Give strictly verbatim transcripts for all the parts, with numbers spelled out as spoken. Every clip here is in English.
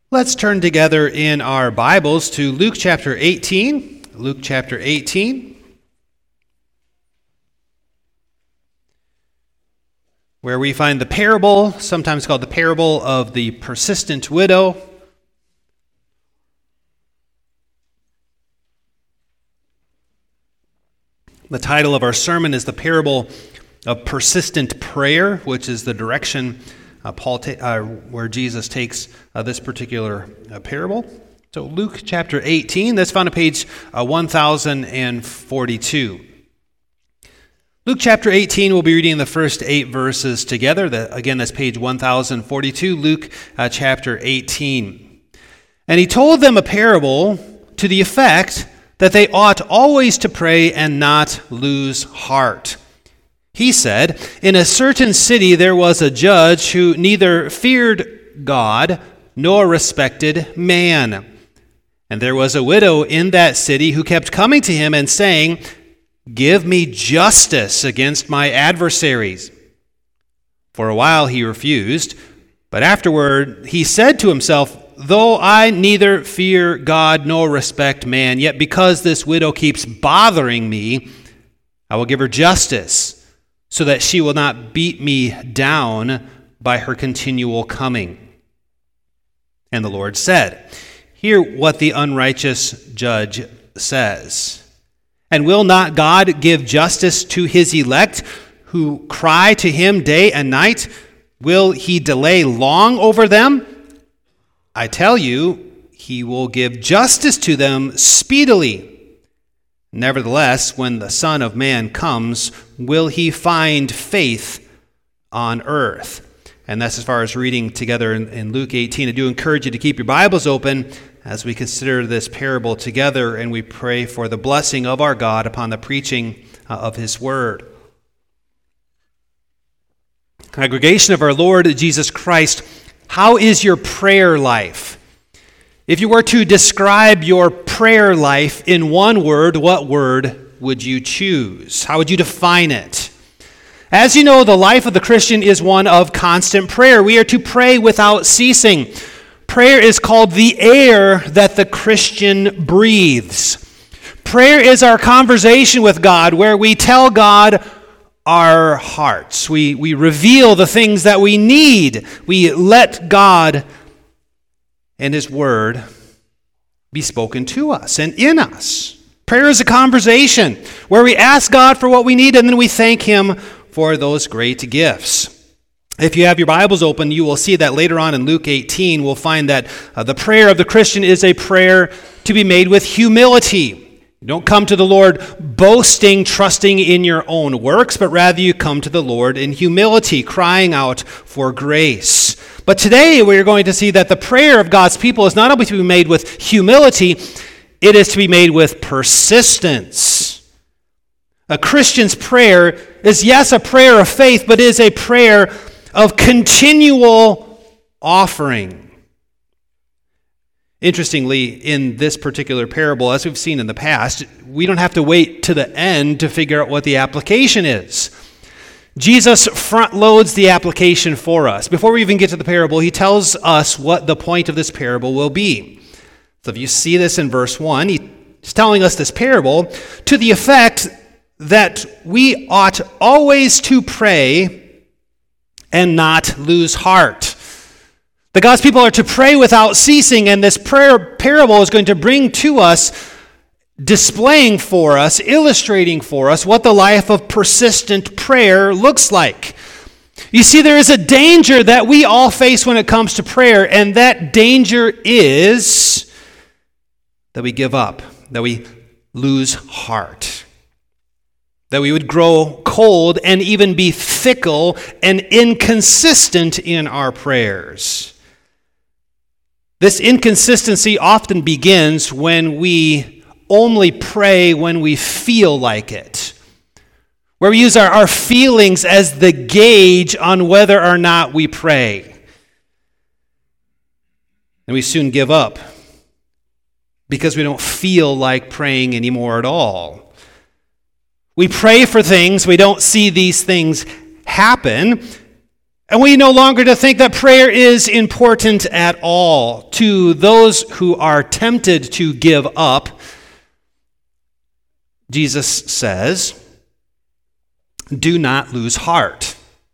Let's turn together in our Bibles to Luke chapter eighteen. Luke chapter eighteen, where we find the parable, sometimes called the parable of the persistent widow. The title of our sermon is the parable of persistent prayer, which is the direction Uh, Paul, ta- uh, where Jesus takes uh, this particular uh, parable. So Luke chapter eighteen, that's found on page uh, one thousand forty-two. Luke chapter eighteen, we'll be reading the first eight verses together. The, again, that's page one thousand forty-two, Luke uh, chapter eighteen. And he told them a parable to the effect that they ought always to pray and not lose heart. He said, "In a certain city there was a judge who neither feared God nor respected man. And there was a widow in that city who kept coming to him and saying, 'Give me justice against my adversaries.' For a while he refused, but afterward he said to himself, 'Though I neither fear God nor respect man, yet because this widow keeps bothering me, I will give her justice, so that she will not beat me down by her continual coming.' And the Lord said, 'Hear what the unrighteous judge says. And will not God give justice to his elect who cry to him day and night? Will he delay long over them? I tell you, he will give justice to them speedily. Nevertheless, when the Son of Man comes, will he find faith on earth?'" And that's as far as reading together in, in Luke eighteen. I do encourage you to keep your Bibles open as we consider this parable together, and we pray for the blessing of our God upon the preaching uh, of his word. Congregation of our Lord Jesus Christ, how is your prayer life? If you were to describe your prayer life in one word, what word would you choose? How would you define it? As you know, the life of the Christian is one of constant prayer. We are to pray without ceasing. Prayer is called the air that the Christian breathes. Prayer is our conversation with God, where we tell God our hearts. We, we reveal the things that we need. We let God and his word be spoken to us and in us. Prayer is a conversation where we ask God for what we need and then we thank him for those great gifts. If you have your Bibles open, you will see that later on in Luke eighteen, we'll find that uh, the prayer of the Christian is a prayer to be made with humility. You don't come to the Lord boasting, trusting in your own works, but rather you come to the Lord in humility, crying out for grace. But today we're going to see that the prayer of God's people is not only to be made with humility, it is to be made with persistence. A Christian's prayer is, yes, a prayer of faith, but is a prayer of continual offering. Interestingly, in this particular parable, as we've seen in the past, we don't have to wait to the end to figure out what the application is. Jesus front loads the application for us. Before we even get to the parable, he tells us what the point of this parable will be. So if you see this in verse one, he's telling us this parable to the effect that we ought always to pray and not lose heart. The God's people are to pray without ceasing, and this prayer parable is going to bring to us, displaying for us, illustrating for us what the life of persistent prayer looks like. You see, there is a danger that we all face when it comes to prayer, and that danger is that we give up, that we lose heart, that we would grow cold and even be fickle and inconsistent in our prayers. This inconsistency often begins when we only pray when we feel like it, where we use our, our feelings as the gauge on whether or not we pray. And we soon give up because we don't feel like praying anymore at all. We pray for things, we don't see these things happen, And we no longer to think that prayer is important at all. To those who are tempted to give up, Jesus says, do not lose heart.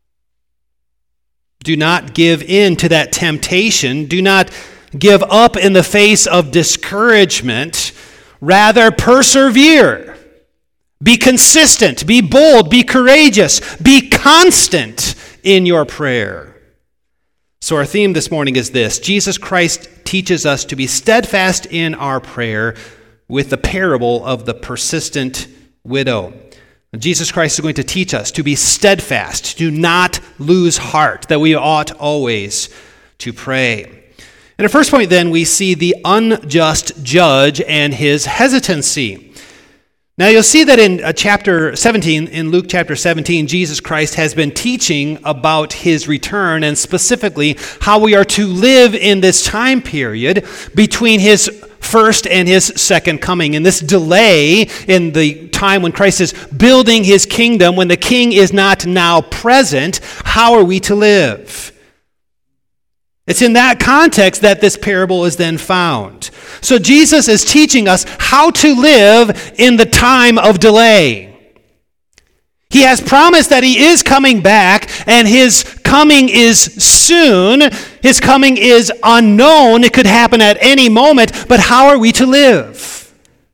Do not give in to that temptation. Do not give up in the face of discouragement. Rather, persevere. Be consistent. Be bold. Be courageous. Be constant in your prayer. So our theme this morning is this: Jesus Christ teaches us to be steadfast in our prayer with the parable of the persistent widow. Jesus Christ is going to teach us to be steadfast, to not lose heart, that we ought always to pray. In our first point, then, we see the unjust judge and his hesitancy. Now, you'll see that in uh, chapter seventeen, in Luke chapter seventeen, Jesus Christ has been teaching about his return and specifically how we are to live in this time period between his first and his second coming. In this delay in the time when Christ is building his kingdom, when the king is not now present, how are we to live? It's in that context that this parable is then found. So Jesus is teaching us how to live in the time of delay. He has promised that he is coming back, and his coming is soon. His coming is unknown. It could happen at any moment, but how are we to live?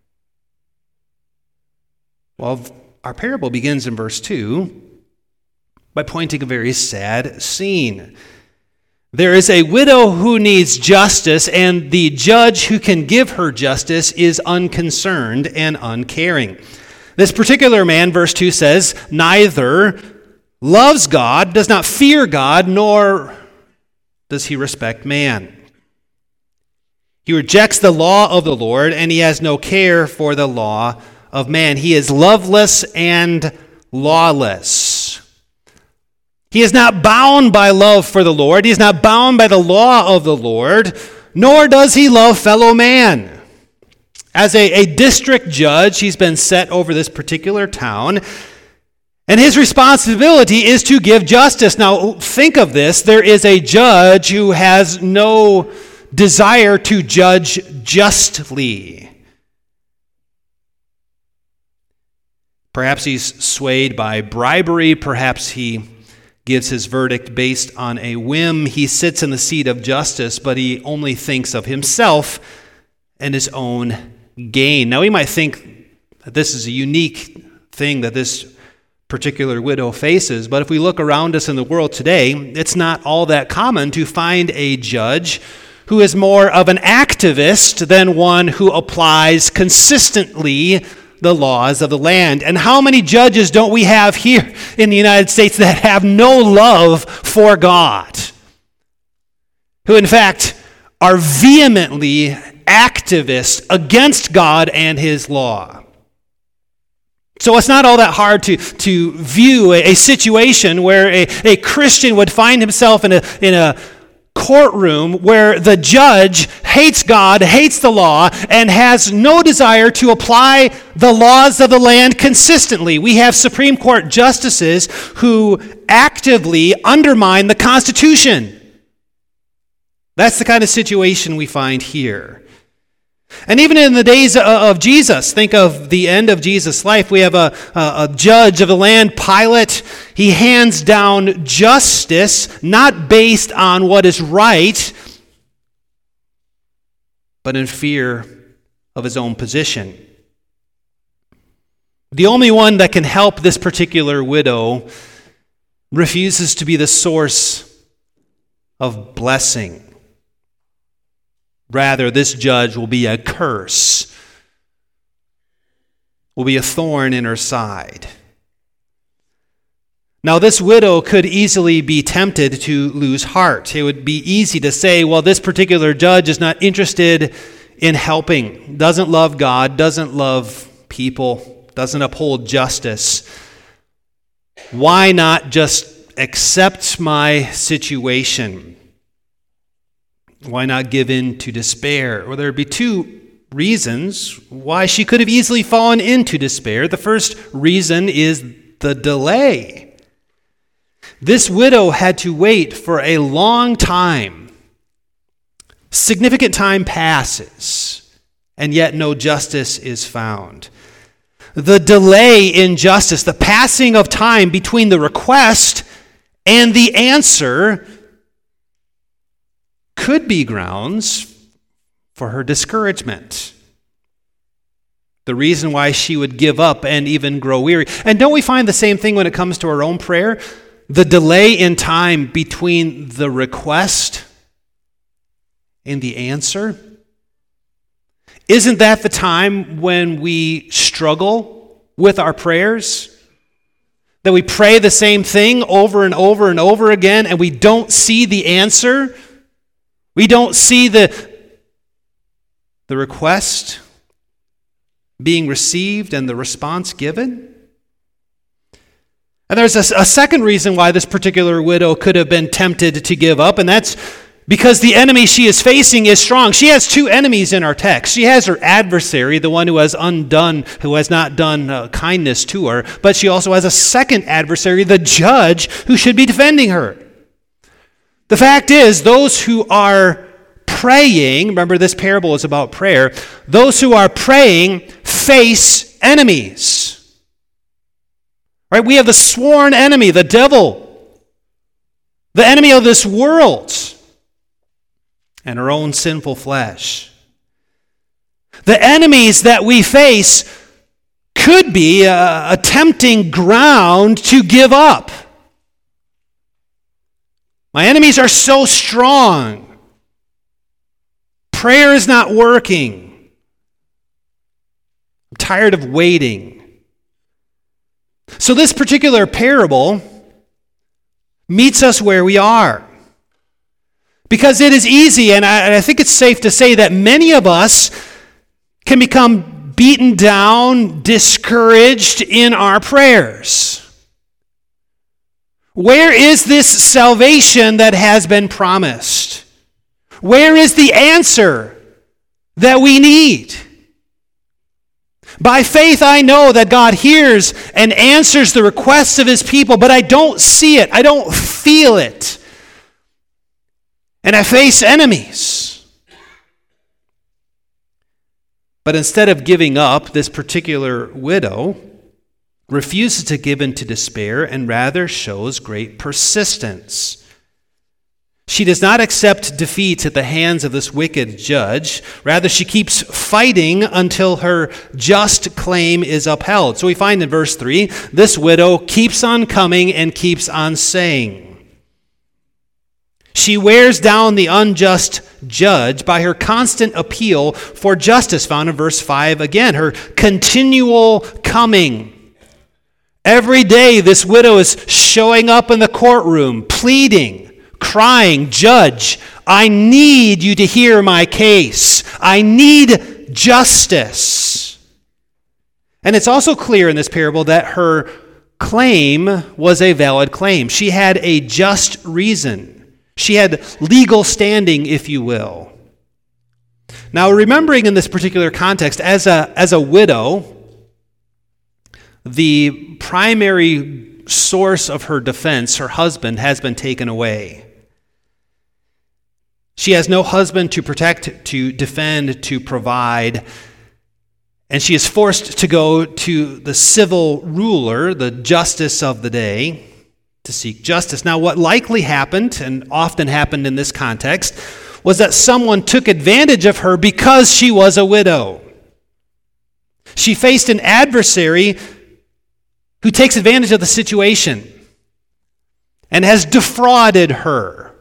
Well, our parable begins in verse two by pointing a very sad scene. There is a widow who needs justice, and the judge who can give her justice is unconcerned and uncaring. This particular man, verse two says, neither loves God, does not fear God, nor does he respect man. He rejects the law of the Lord, and he has no care for the law of man. He is loveless and lawless. He is not bound by love for the Lord. He is not bound by the law of the Lord, nor does he love fellow man. As a, a district judge, he's been set over this particular town, and his responsibility is to give justice. Now, think of this. There is a judge who has no desire to judge justly. Perhaps he's swayed by bribery. Perhaps he gives his verdict based on a whim. He sits in the seat of justice, but he only thinks of himself and his own gain. Now, we might think that this is a unique thing that this particular widow faces, but if we look around us in the world today, it's not all that common to find a judge who is more of an activist than one who applies consistently the laws of the land. And how many judges don't we have here in the United States that have no love for God? Who, in fact, are vehemently activists against God and his law. So it's not all that hard to, to view a, a situation where a, a Christian would find himself in a, in a courtroom where the judge hates God, hates the law, and has no desire to apply the laws of the land consistently. We have Supreme Court justices who actively undermine the Constitution. That's the kind of situation we find here. And even in the days of Jesus, think of the end of Jesus' life, we have a, a, a judge of the land, Pilate. He hands down justice, not based on what is right, but in fear of his own position. The only one that can help this particular widow refuses to be the source of blessing. Rather, this judge will be a curse, will be a thorn in her side. Now, this widow could easily be tempted to lose heart. It would be easy to say, well, this particular judge is not interested in helping, doesn't love God, doesn't love people, doesn't uphold justice. Why not just accept my situation? Why not give in to despair? Well, there would be two reasons why she could have easily fallen into despair. The first reason is the delay. This widow had to wait for a long time. Significant time passes, and yet no justice is found. The delay in justice, the passing of time between the request and the answer, could be grounds for her discouragement. The reason why she would give up and even grow weary. And don't we find the same thing when it comes to our own prayer? The delay in time between the request and the answer? Isn't that the time when we struggle with our prayers? That we pray the same thing over and over and over again and we don't see the answer? We don't see the, the request being received and the response given? And there's a, a second reason why this particular widow could have been tempted to give up, and that's because the enemy she is facing is strong. She has two enemies in our text. She has her adversary, the one who has undone, who has not done uh, kindness to her, but she also has a second adversary, the judge, who should be defending her. The fact is, those who are praying, remember this parable is about prayer, those who are praying face enemies. Right? We have the sworn enemy, the devil, the enemy of this world, and our own sinful flesh. The enemies that we face could be a, a tempting ground to give up. My enemies are so strong. Prayer is not working. I'm tired of waiting. So this particular parable meets us where we are. Because it is easy, and I, and I think it's safe to say that many of us can become beaten down, discouraged in our prayers. Where is this salvation that has been promised? Where is the answer that we need? By faith, I know that God hears and answers the requests of his people, but I don't see it. I don't feel it. And I face enemies. But instead of giving up, this particular widow refuses to give in to despair and rather shows great persistence. She does not accept defeat at the hands of this wicked judge. Rather, she keeps fighting until her just claim is upheld. So we find in verse three, this widow keeps on coming and keeps on saying. She wears down the unjust judge by her constant appeal for justice, found in verse five again, her continual coming. Every day, this widow is showing up in the courtroom, pleading, crying, "Judge, I need you to hear my case. I need justice." And it's also clear in this parable that her claim was a valid claim. She had a just reason. She had legal standing, if you will. Now, remembering in this particular context, as a, as a widow, the primary source of her defense, her husband, has been taken away. She has no husband to protect, to defend, to provide, and she is forced to go to the civil ruler, the justice of the day, to seek justice. Now, what likely happened, and often happened in this context, was that someone took advantage of her because she was a widow. She faced an adversary who takes advantage of the situation and has defrauded her.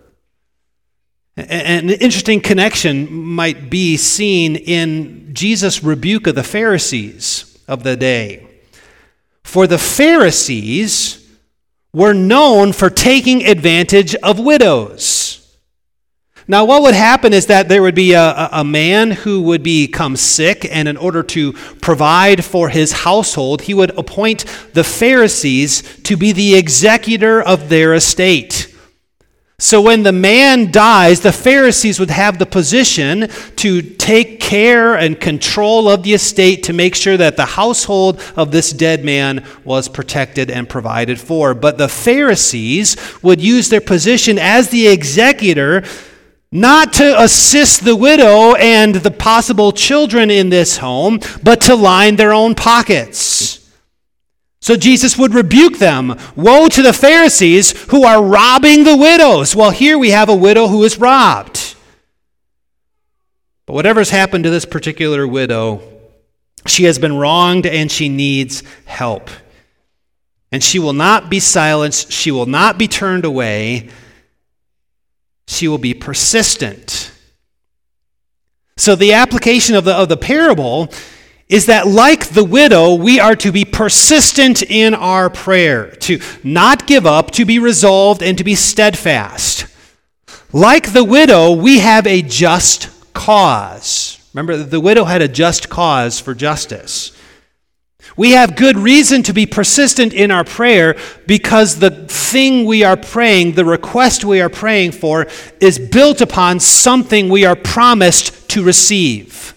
An interesting connection might be seen in Jesus' rebuke of the Pharisees of the day. For the Pharisees were known for taking advantage of widows. Now, what would happen is that there would be a, a man who would become sick, and in order to provide for his household, he would appoint the Pharisees to be the executor of their estate. So when the man dies, the Pharisees would have the position to take care and control of the estate to make sure that the household of this dead man was protected and provided for. But the Pharisees would use their position as the executor not to assist the widow and the possible children in this home, but to line their own pockets. So Jesus would rebuke them. Woe to the Pharisees who are robbing the widows. Well, here we have a widow who is robbed. But whatever's happened to this particular widow, she has been wronged and she needs help. And she will not be silenced. She will not be turned away. She will be persistent. So the application of the, of the parable is that like the widow, we are to be persistent in our prayer, to not give up, to be resolved, and to be steadfast. Like the widow, we have a just cause. Remember, the widow had a just cause for justice. We have good reason to be persistent in our prayer because the thing we are praying, the request we are praying for, is built upon something we are promised to receive.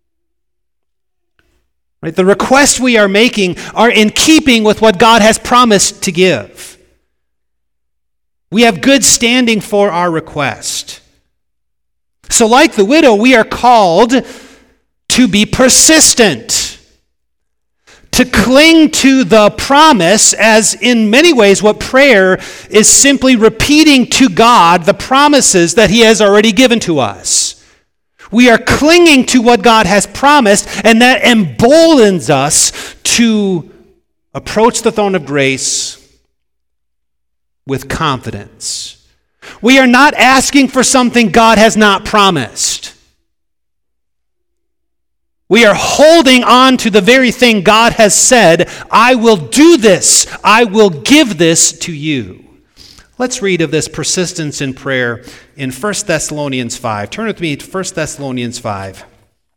Right? The requests we are making are in keeping with what God has promised to give. We have good standing for our request. So like the widow, we are called to be persistent, to cling to the promise, as in many ways what prayer is simply repeating to God the promises that He has already given to us. We are clinging to what God has promised, and that emboldens us to approach the throne of grace with confidence. We are not asking for something God has not promised. We are holding on to the very thing God has said, I will do this, I will give this to you. Let's read of this persistence in prayer in First Thessalonians five. Turn with me to First Thessalonians five.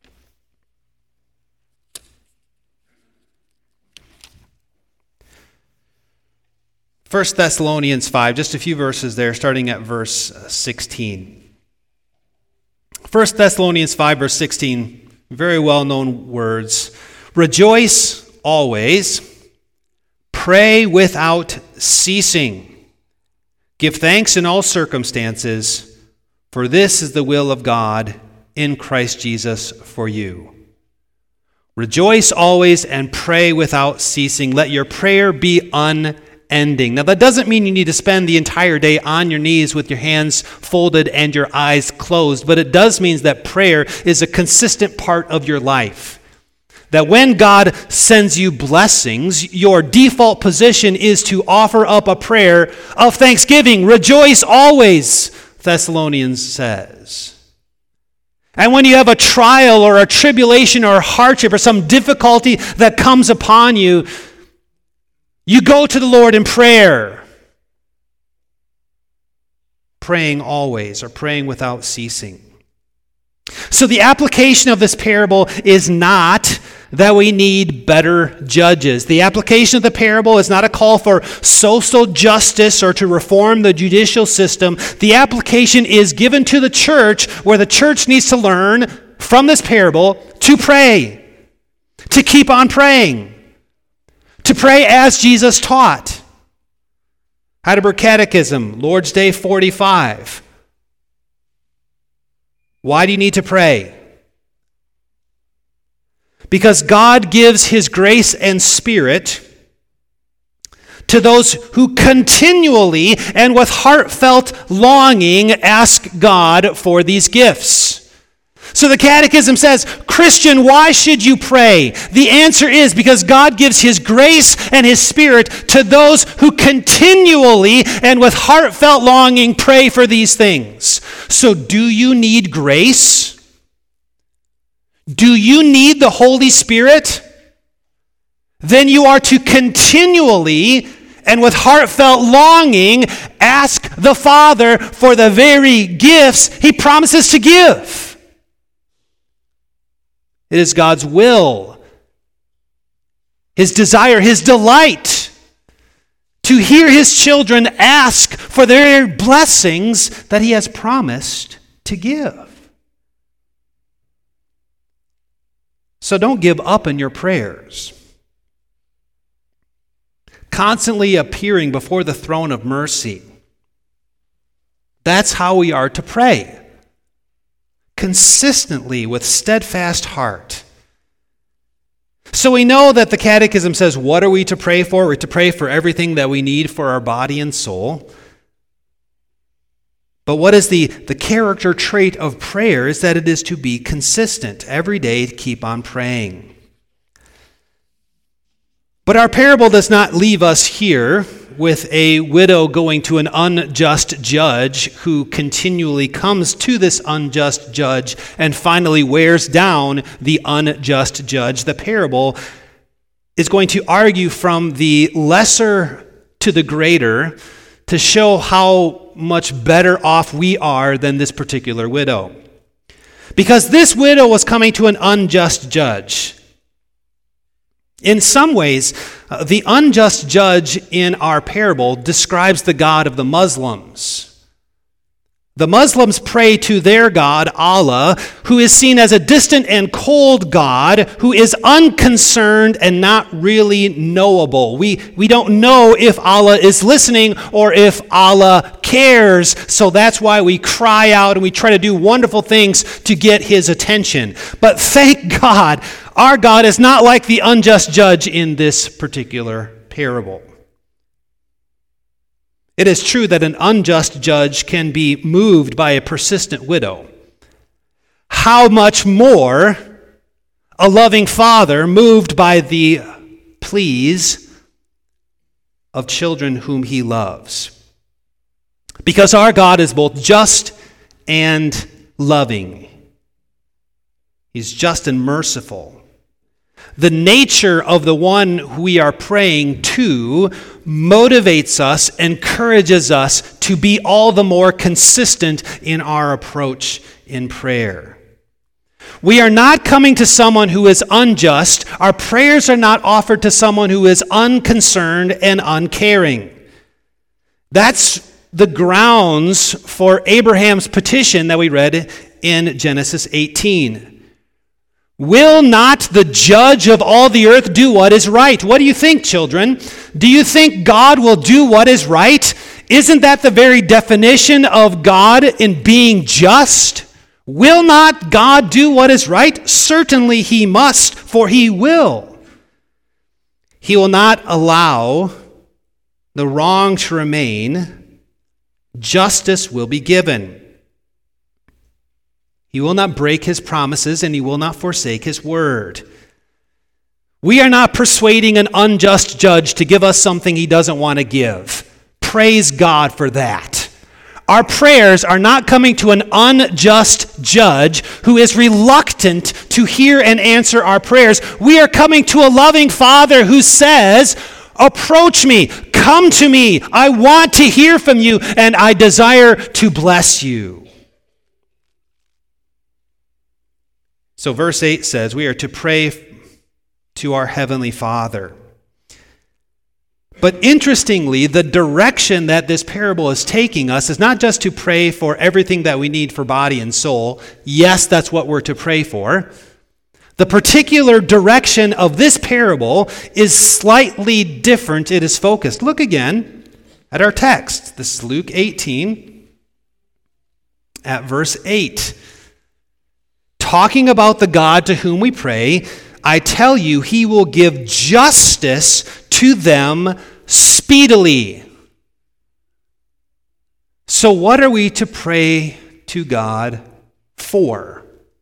First Thessalonians five, just a few verses there, starting at verse sixteen. First Thessalonians five, verse sixteen, very well-known words. Rejoice always, pray without ceasing. Give thanks in all circumstances, for this is the will of God in Christ Jesus for you. Rejoice always and pray without ceasing. Let your prayer be unending. Now, that doesn't mean you need to spend the entire day on your knees with your hands folded and your eyes closed, but it does mean that prayer is a consistent part of your life. That when God sends you blessings, your default position is to offer up a prayer of thanksgiving. Rejoice always, Thessalonians says. And when you have a trial or a tribulation or a hardship or some difficulty that comes upon you, you go to the Lord in prayer. Praying always, or praying without ceasing. So the application of this parable is not that we need better judges. The application of the parable is not a call for social justice or to reform the judicial system. The application is given to the church, where the church needs to learn from this parable to pray, to keep on praying, to pray as Jesus taught. Heidelberg Catechism, Lord's Day forty-five. Why do you need to pray? Because God gives His grace and Spirit to those who continually and with heartfelt longing ask God for these gifts. So the Catechism says, Christian, why should you pray? The answer is because God gives His grace and His Spirit to those who continually and with heartfelt longing pray for these things. So do you need grace? Do you need the Holy Spirit? Then you are to continually and with heartfelt longing ask the Father for the very gifts He promises to give. It is God's will, His desire, His delight to hear his children ask for their blessings that he has promised to give. So don't give up in your prayers. Constantly appearing before the throne of mercy. That's how we are to pray. Consistently with steadfast heart. So we know that the Catechism says, what are we to pray for? We're to pray for everything that we need for our body and soul. But what is the, the character trait of prayer is that it is to be consistent. Every day to keep on praying. But our parable does not leave us here with a widow going to an unjust judge who continually comes to this unjust judge and finally wears down the unjust judge. The parable is going to argue from the lesser to the greater to show how much better off we are than this particular widow. Because this widow was coming to an unjust judge. In some ways, uh, the unjust judge in our parable describes the God of the Muslims. The Muslims pray to their God, Allah, who is seen as a distant and cold God, who is unconcerned and not really knowable. We, we don't know if Allah is listening or if Allah cares, so that's why we cry out and we try to do wonderful things to get his attention. But thank God, our God is not like the unjust judge in this particular parable. It is true that an unjust judge can be moved by a persistent widow. How much more a loving father moved by the pleas of children whom he loves. Because our God is both just and loving. He's just and merciful. The nature of the one we are praying to motivates us, encourages us to be all the more consistent in our approach in prayer. We are not coming to someone who is unjust. Our prayers are not offered to someone who is unconcerned and uncaring. That's the grounds for Abraham's petition that we read in Genesis eighteen. Will not the judge of all the earth do what is right? What do you think, children? Do you think God will do what is right? Isn't that the very definition of God in being just? Will not God do what is right? Certainly he must, for he will. He will not allow the wrong to remain. Justice will be given. He will not break his promises, and he will not forsake his word. We are not persuading an unjust judge to give us something he doesn't want to give. Praise God for that. Our prayers are not coming to an unjust judge who is reluctant to hear and answer our prayers. We are coming to a loving Father who says, approach me, come to me. I want to hear from you, and I desire to bless you. So verse eight says, we are to pray to our Heavenly Father. But interestingly, the direction that this parable is taking us is not just to pray for everything that we need for body and soul. Yes, that's what we're to pray for. The particular direction of this parable is slightly different. It is focused. Look again at our text. This is Luke eighteen at verse eight. Talking about the God to whom we pray, I tell you, he will give justice to them speedily. So what are we to pray to God for?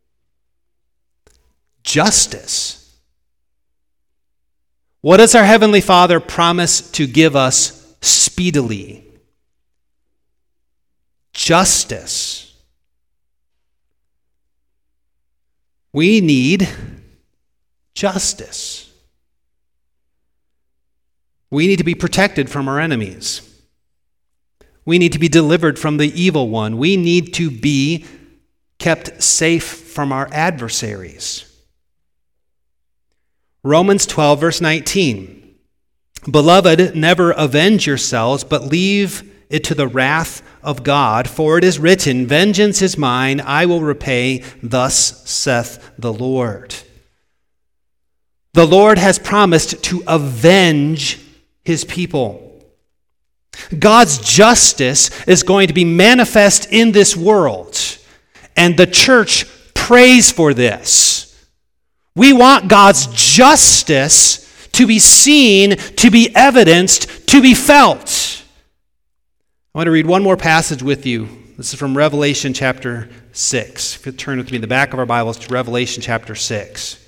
Justice. What does our Heavenly Father promise to give us speedily? Justice. We need justice. We need to be protected from our enemies. We need to be delivered from the evil one. We need to be kept safe from our adversaries. Romans twelve, verse nineteen. Beloved, never avenge yourselves, but leave it to the wrath of God. For it is written, vengeance is mine, I will repay, thus saith the Lord. The Lord has promised to avenge his people. God's justice is going to be manifest in this world, and the church prays for this. We want God's justice to be seen, to be evidenced, to be felt. I want to read one more passage with you. This is from Revelation chapter six. If you turn with me in the back of our Bibles to Revelation chapter six.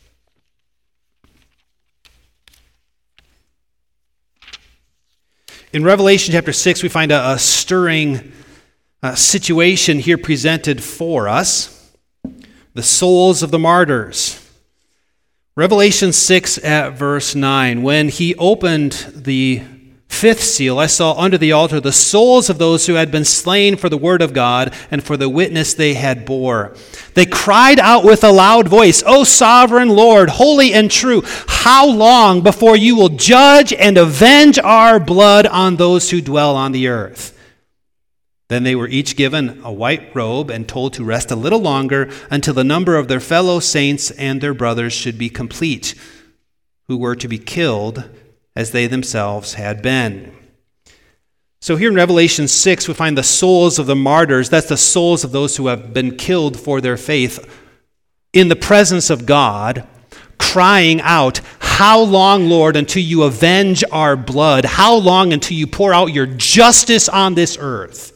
In Revelation chapter six, we find a, a stirring uh, situation here presented for us. The souls of the martyrs. Revelation six at verse nine. When he opened the fifth seal, I saw under the altar the souls of those who had been slain for the word of God and for the witness they had bore. They cried out with a loud voice, O sovereign Lord, holy and true, how long before you will judge and avenge our blood on those who dwell on the earth? Then they were each given a white robe and told to rest a little longer until the number of their fellow saints and their brothers should be complete, who were to be killed as they themselves had been. So here in Revelation six, we find the souls of the martyrs. That's the souls of those who have been killed for their faith in the presence of God, crying out, how long, Lord, until you avenge our blood? How long until you pour out your justice on this earth?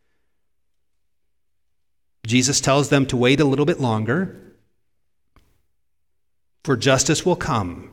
Jesus tells them to wait a little bit longer, for justice will come.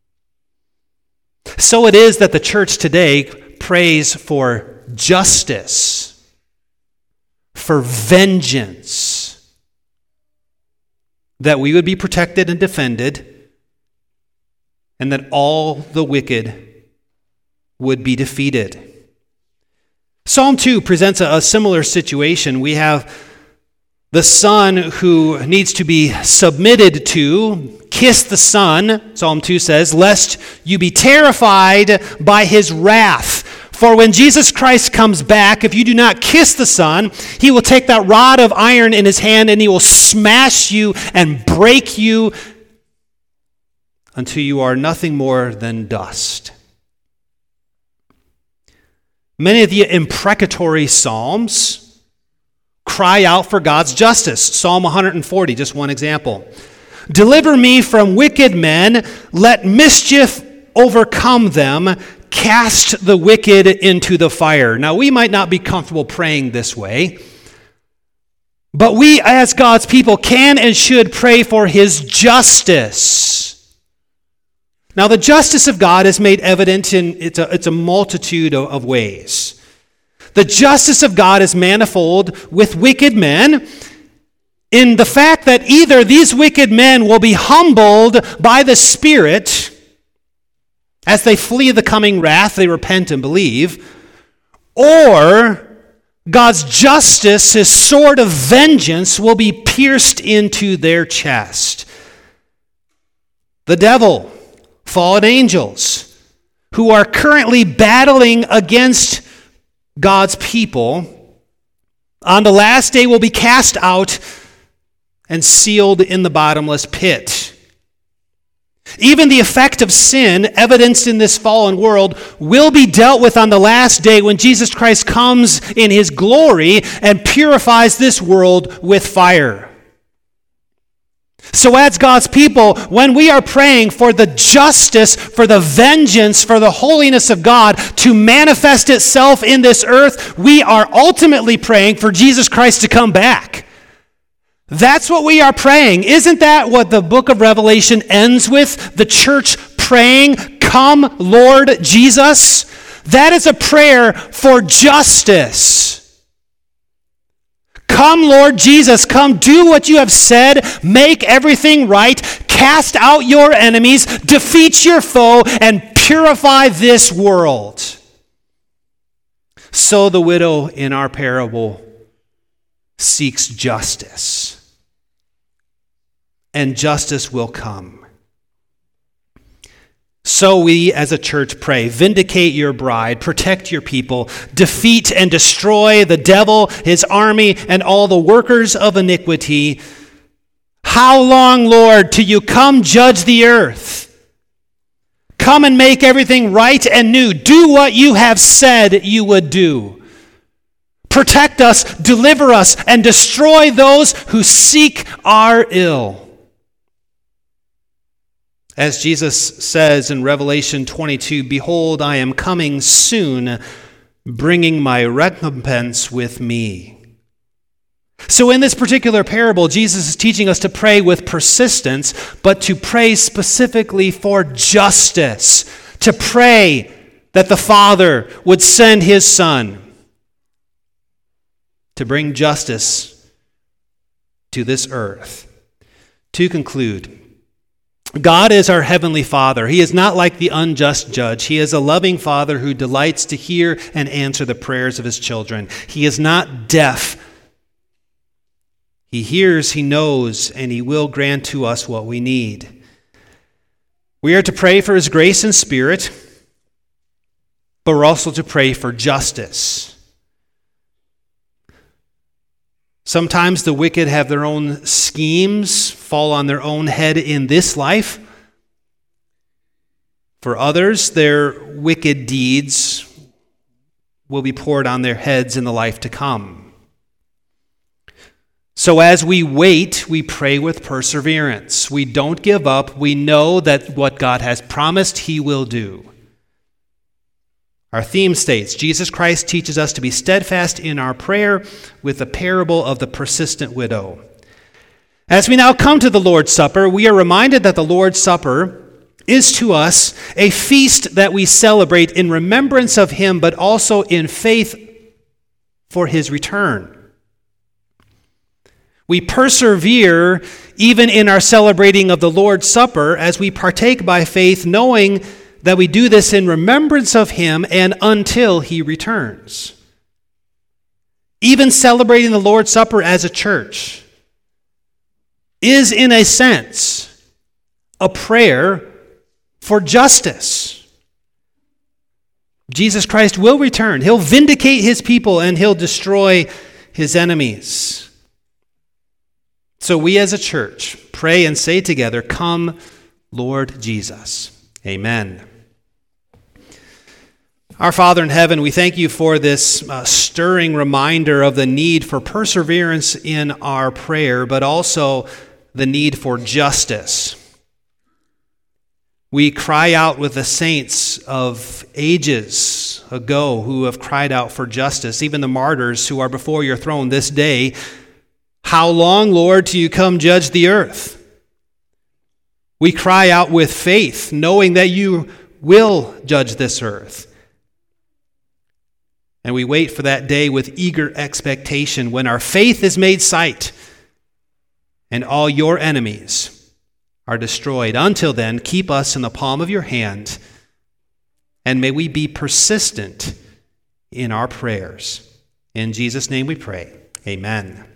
So it is that the church today prays for justice, for vengeance, that we would be protected and defended, and that all the wicked would be defeated. Psalm two presents a, a similar situation. We have the son who needs to be submitted to. Kiss the Son, Psalm two says, lest you be terrified by his wrath. For when Jesus Christ comes back, if you do not kiss the Son, he will take that rod of iron in his hand and he will smash you and break you until you are nothing more than dust. Many of the imprecatory psalms cry out for God's justice. Psalm one forty, just one example. Deliver me from wicked men, let mischief overcome them, cast the wicked into the fire. Now, we might not be comfortable praying this way, but we as God's people can and should pray for his justice. Now, the justice of God is made evident in it's a, it's a multitude of, of ways. The justice of God is manifold with wicked men, in the fact that either these wicked men will be humbled by the Spirit as they flee the coming wrath, they repent and believe, or God's justice, his sword of vengeance, will be pierced into their chest. The devil, fallen angels, who are currently battling against God's people, on the last day will be cast out and sealed in the bottomless pit. Even the effect of sin, evidenced in this fallen world, will be dealt with on the last day when Jesus Christ comes in his glory and purifies this world with fire. So as God's people, when we are praying for the justice, for the vengeance, for the holiness of God to manifest itself in this earth, we are ultimately praying for Jesus Christ to come back. That's what we are praying. Isn't that what the book of Revelation ends with? The church praying, come, Lord Jesus. That is a prayer for justice. Come, Lord Jesus, come do what you have said, make everything right, cast out your enemies, defeat your foe, and purify this world. So the widow in our parable seeks justice. And justice will come. So we as a church pray, vindicate your bride, protect your people, defeat and destroy the devil, his army, and all the workers of iniquity. How long, Lord, till you come judge the earth? Come and make everything right and new. Do what you have said you would do. Protect us, deliver us, and destroy those who seek our ill. As Jesus says in Revelation twenty-two, behold, I am coming soon, bringing my recompense with me. So in this particular parable, Jesus is teaching us to pray with persistence, but to pray specifically for justice, to pray that the Father would send his Son to bring justice to this earth. To conclude, God is our heavenly Father. He is not like the unjust judge. He is a loving Father who delights to hear and answer the prayers of his children. He is not deaf. He hears, he knows, and he will grant to us what we need. We are to pray for his grace and spirit, but we're also to pray for justice. Sometimes the wicked have their own schemes, fall on their own head in this life. For others, their wicked deeds will be poured on their heads in the life to come. So as we wait, we pray with perseverance. We don't give up. We know that what God has promised, he will do. Our theme states, Jesus Christ teaches us to be steadfast in our prayer with the parable of the persistent widow. As we now come to the Lord's Supper, we are reminded that the Lord's Supper is to us a feast that we celebrate in remembrance of him, but also in faith for his return. We persevere even in our celebrating of the Lord's Supper as we partake by faith, knowing that we do this in remembrance of him and until he returns. Even celebrating the Lord's Supper as a church is, in a sense, a prayer for justice. Jesus Christ will return. He'll vindicate his people and he'll destroy his enemies. So we as a church pray and say together, "Come, Lord Jesus." Amen. Our Father in heaven, we thank you for this uh, stirring reminder of the need for perseverance in our prayer, but also the need for justice. We cry out with the saints of ages ago who have cried out for justice, even the martyrs who are before your throne this day. How long, Lord, till you come judge the earth? We cry out with faith, knowing that you will judge this earth. And we wait for that day with eager expectation when our faith is made sight and all your enemies are destroyed. Until then, keep us in the palm of your hand, and may we be persistent in our prayers. In Jesus' name we pray. Amen.